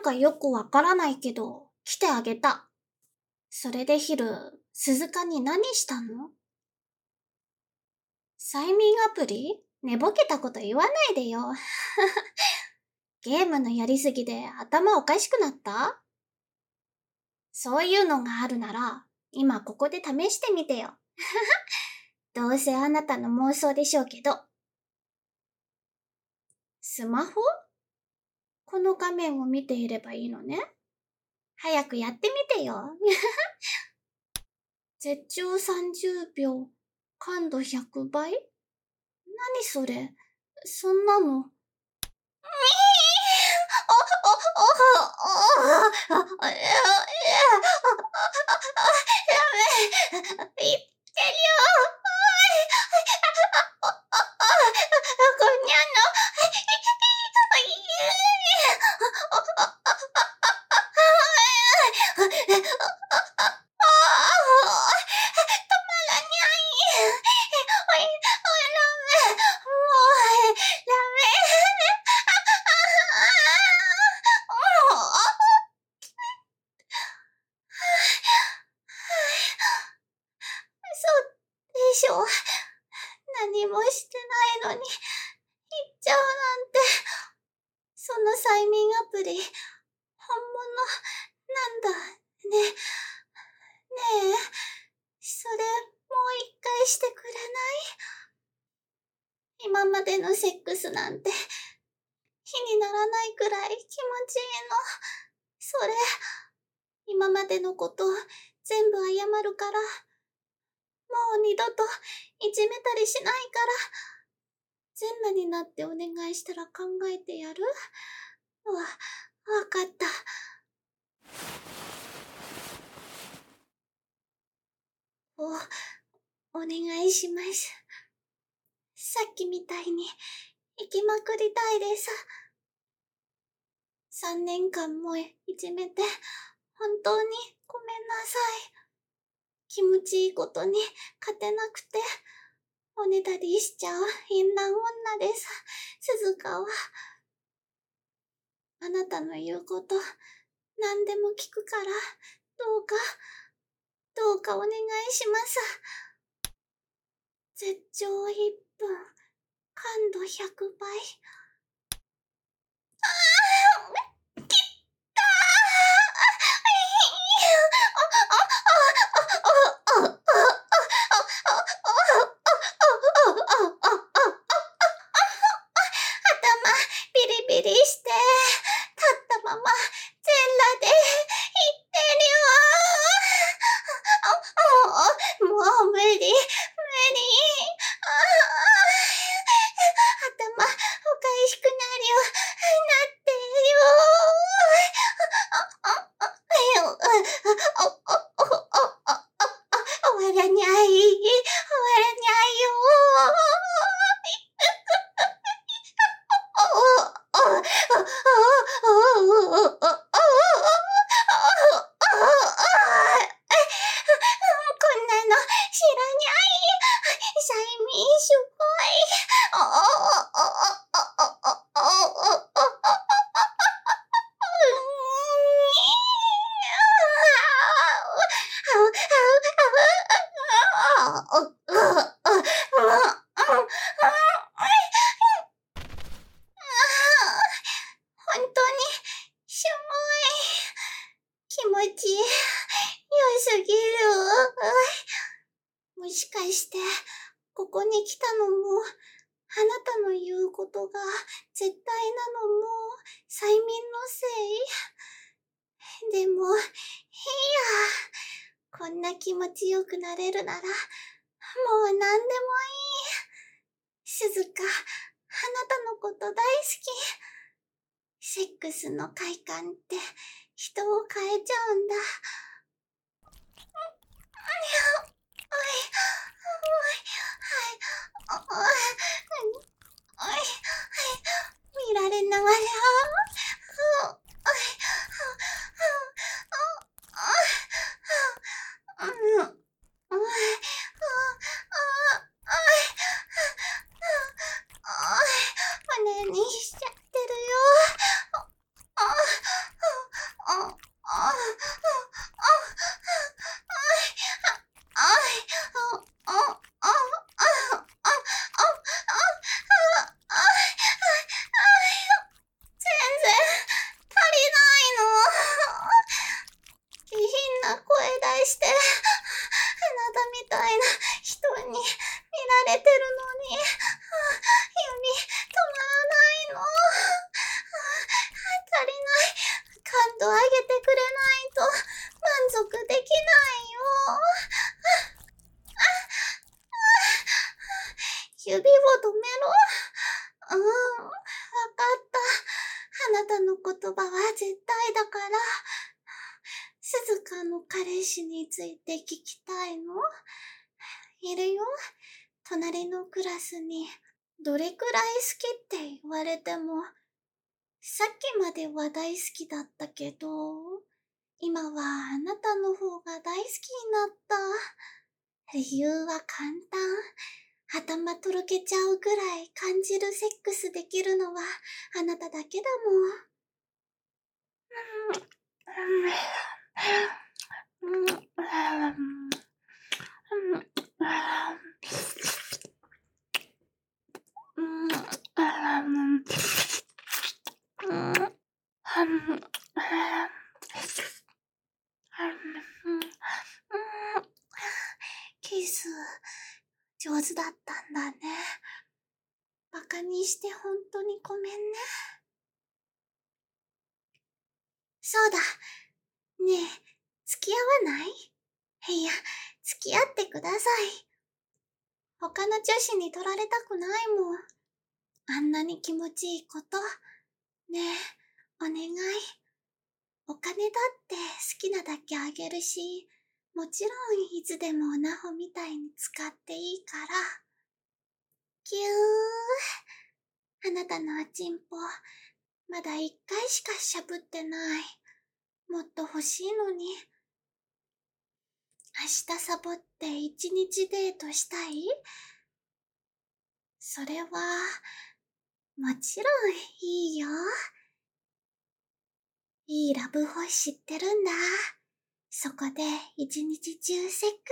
かよくわからないけど、来てあげた。それでヒル、鈴鹿に何したの？催眠アプリ？寝ぼけたこと言わないでよ。ゲームのやりすぎで頭おかしくなった？そういうのがあるなら、今ここで試してみてよ。どうせあなたの妄想でしょうけど。スマホ？この画面を見ていればいいのね。早くやってみてよ。絶頂30秒、感度100倍？何それ？そんなの。何もしてないのに、行っちゃうなんて。その催眠アプリ、本物、なんだ、ね。ねえ、それ、もう一回してくれない？今までのセックスなんて、火にならないくらい気持ちいいの。それ、今までのこと全部謝るから、もう二度といじめたりしないから、全裸になってお願いしたら考えてやる？わかった。お願いします。さっきみたいに行きまくりたいです。3年間もいじめて本当にごめんなさい。気持ちいいことに勝てなくておねだりしちゃう淫乱女です。鈴鹿は。あなたの言うこと何でも聞くから、どうかお願いします。絶頂1分、感度100倍。頭ビリビリして立ったまま全裸で言ってるよ。もう無理。頭おかしくなるよ。なってよ。終わらにゃい。終わらにゃいよ。こんなの知らにゃい。催眠すごい。本当にしょぼい。気持ち良すぎる。もしかしてここに来たのもあなたの言うことが絶対なのも催眠のせい？でもいいや。こんな気持ちよくなれるならもう何でもいい。鈴鹿、あなたのこと大好き。セックスの快感って人を変えちゃうんだ。見られながら胸にしちゃってるよ。 んとあげてくれないと満足できないよ。指を止めろ。わかった。あなたの言葉は絶対だから。鈴鹿の彼氏について聞きたいの？いるよ。隣のクラスに。どれくらい好きって言われても、さっきまでは大好きだったけど、今はあなたの方が大好きになった。理由は簡単。頭とろけちゃうぐらい感じるセックスできるのはあなただけだもん。キス、上手だったんだね。バカにして本当にごめんね。そうだ。ねえ、付き合わない？いや、付き合ってください。他の女子に取られたくないもん。あんなに気持ちいいこと。ねえ、お願い。お金だって好きなだけあげるし、もちろんいつでもおなほみたいに使っていいから。ぎゅー。あなたのおちんぽ、まだ1回しかしゃぶってない。もっと欲しいのに。明日サボって1日デートしたい？それは、もちろんいいよ。いいラブホ知ってるんだ。そこで一日中セック